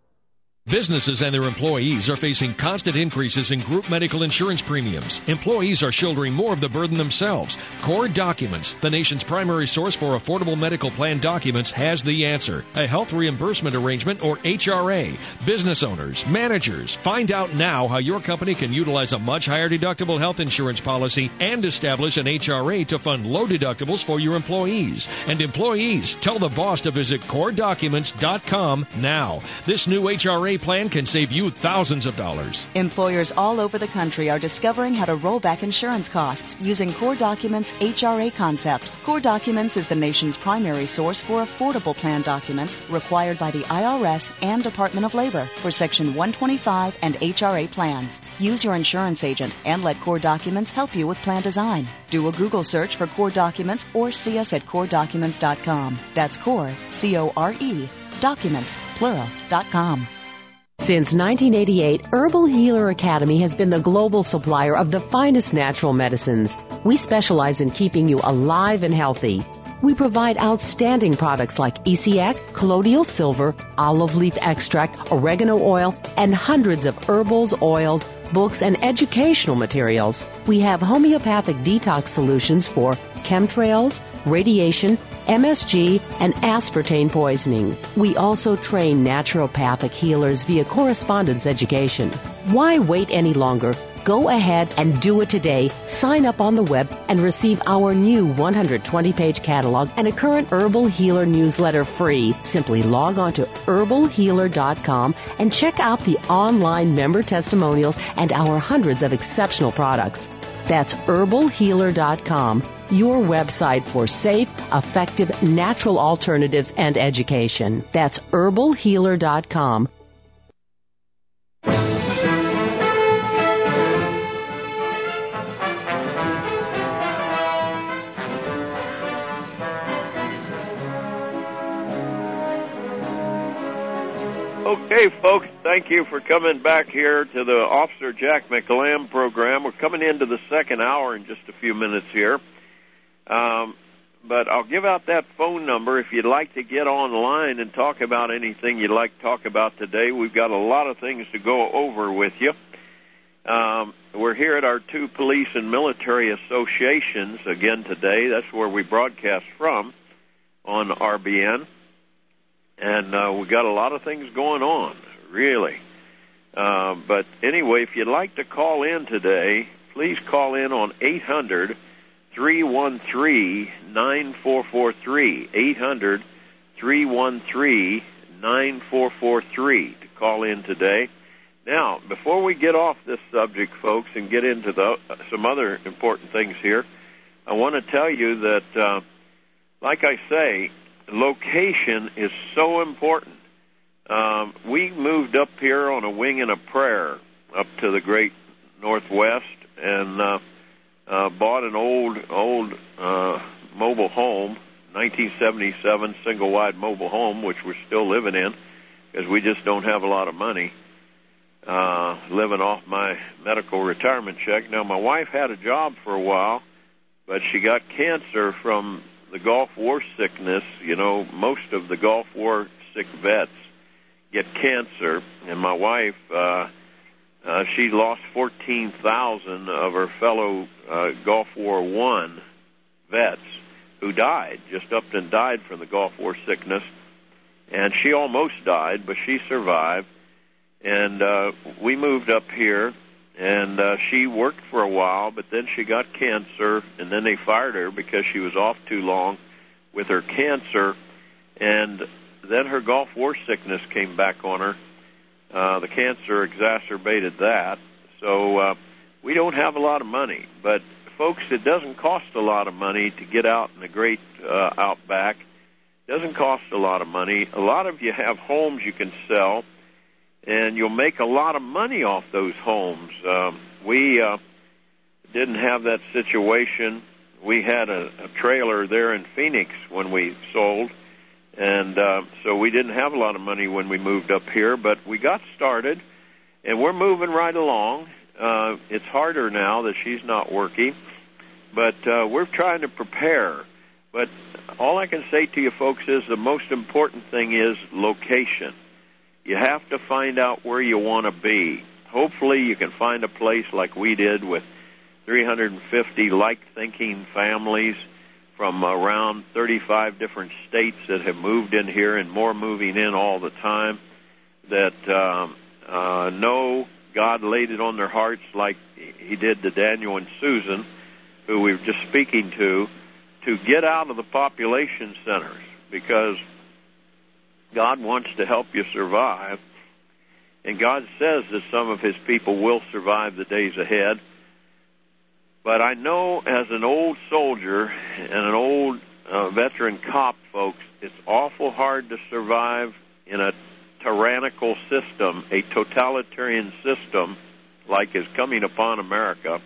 Businesses and their employees are facing constant increases in group medical insurance premiums. Employees are shouldering more of the burden themselves. Core Documents, the nation's primary source for affordable medical plan documents, has the answer. A health reimbursement arrangement, or H R A. Business owners, managers, find out now how your company can utilize a much higher deductible health insurance policy and establish an H R A to fund low deductibles for your employees. And employees, tell the boss to visit core documents dot com now. This new H R A plan can save you thousands of dollars. Employers all over the country are discovering how to roll back insurance costs using Core Documents' H R A concept. Core Documents is the nation's primary source for affordable plan documents required by the I R S and Department of Labor for Section one twenty-five and H R A plans. Use your insurance agent and let Core Documents help you with plan design. Do a Google search for Core Documents or see us at core documents dot com. That's Core, C O R E, Documents, plural, dot com. Since nineteen eighty-eight, Herbal Healer Academy has been the global supplier of the finest natural medicines. We specialize in keeping you alive and healthy. We provide outstanding products like E C X, colloidal silver, olive leaf extract, oregano oil, and hundreds of herbals, oils, books, and educational materials. We have homeopathic detox solutions for chemtrails, radiation, M S G, and aspartame poisoning. We also train naturopathic healers via correspondence education. Why wait any longer? Go ahead and do it today. Sign up on the web and receive our new one hundred twenty page catalog and a current Herbal Healer newsletter free. Simply log on to herbal healer dot com and check out the online member testimonials and our hundreds of exceptional products. That's herbal healer dot com, your website for safe, effective, natural alternatives and education. That's herbal healer dot com. Okay, folks, thank you for coming back here to the Officer Jack McLam program. We're coming into the second hour in just a few minutes here. Um, but I'll give out that phone number if you'd like to get online and talk about anything you'd like to talk about today. We've got a lot of things to go over with you. Um, we're here at our two police and military associations again today. That's where we broadcast from on R B N. And uh, we've got a lot of things going on, really. Uh, but anyway, if you'd like to call in today, please call in on eight hundred, three one three, nine four four three, eight hundred, three one three, nine four four three to call in today. Now, before we get off this subject, folks, and get into the, uh, some other important things here, I want to tell you that, uh, like I say, location is so important. Um, we moved up here on a wing and a prayer up to the great Northwest and uh, uh, bought an old, old uh, mobile home, nineteen seventy-seven single-wide mobile home, which we're still living in because we just don't have a lot of money. Uh, living off my medical retirement check. Now, my wife had a job for a while, but she got cancer from the Gulf War sickness. You know, most of the Gulf War sick vets get cancer, and my wife, uh, uh, she lost fourteen thousand of her fellow uh, Gulf War One vets who died, just up and died from the Gulf War sickness, and she almost died, but she survived. And uh, we moved up here, and uh, she worked for a while, but then she got cancer, and then they fired her because she was off too long with her cancer, and then her Gulf War sickness came back on her. Uh, the cancer exacerbated that. So uh, we don't have a lot of money, but, folks, it doesn't cost a lot of money to get out in the great uh, outback. It doesn't cost a lot of money. A lot of you have homes you can sell, and you'll make a lot of money off those homes. Um, we uh, didn't have that situation. We had a, a trailer there in Phoenix when we sold, and uh, so we didn't have a lot of money when we moved up here, but we got started, and we're moving right along. Uh, it's harder now that she's not working, but uh, we're trying to prepare. But all I can say to you folks is the most important thing is location. You have to find out where you want to be. Hopefully you can find a place like we did with three hundred fifty like-thinking families from around thirty-five different states that have moved in here and more moving in all the time, that um, uh, know God laid it on their hearts like he did to Daniel and Susan, who we were just speaking to, to get out of the population centers, because God wants to help you survive, and God says that some of his people will survive the days ahead. But I know as an old soldier and an old uh, veteran cop, folks, it's awful hard to survive in a tyrannical system, a totalitarian system like is coming upon America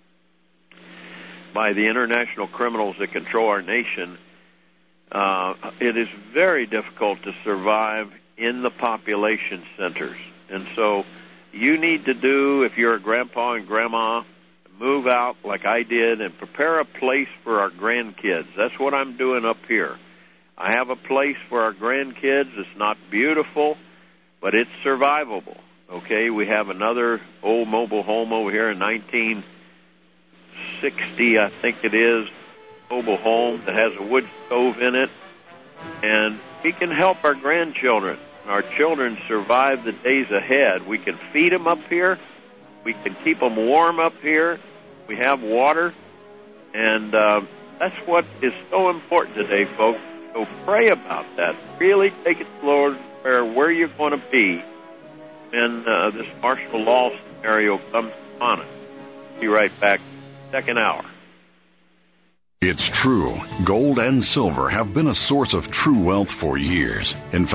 by the international criminals that control our nation. Uh, it is very difficult to survive in the population centers. And so you need to do, if you're a grandpa and grandma, move out like I did and prepare a place for our grandkids. That's what I'm doing up here. I have a place for our grandkids. It's not beautiful, but it's survivable. Okay, we have another old mobile home over here in nineteen sixty, I think it is, mobile home that has a wood stove in it, and we can help our grandchildren, our children, survive the days ahead. We can feed them up here. We can keep them warm up here. We have water, and uh, that's what is so important today, folks. So pray about that. Really take it to the Lord's Prayer where you're going to be when uh, this martial law scenario comes upon us. Be right back. Second hour. It's true. Gold and silver have been a source of true wealth for years. In fact,